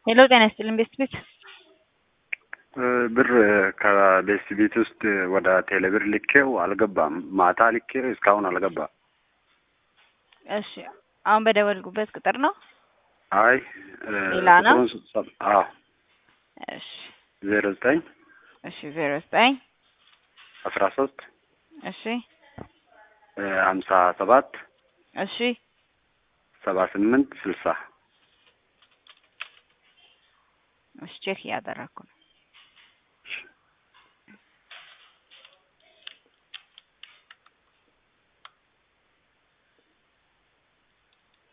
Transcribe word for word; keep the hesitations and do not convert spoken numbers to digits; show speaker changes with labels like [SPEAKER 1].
[SPEAKER 1] ሄሎ ጤና ይስጥልኝ ቤስት ቤት
[SPEAKER 2] ብር ከቤስት ቤት ውስጥ ወደ ቴሌብር ልኬው አልገባም። ማታ ልኬው እስካሁን አልገባም።
[SPEAKER 1] እሺ አሁን በደወልኩበት ቁጥር ነው?
[SPEAKER 2] አይ
[SPEAKER 1] ሌላ ነው?
[SPEAKER 2] አዎ
[SPEAKER 1] እሺ
[SPEAKER 2] ዜሮ ዘጠኝ
[SPEAKER 1] እሺ ዜሮ ዘጠኝ
[SPEAKER 2] አስራ ሶስት
[SPEAKER 1] እሺ
[SPEAKER 2] ሀምሳ ሰባት
[SPEAKER 1] እሺ
[SPEAKER 2] ሰባ ስምንት ስልሳ
[SPEAKER 1] እሺ ቼክ እያደረኩ ነው።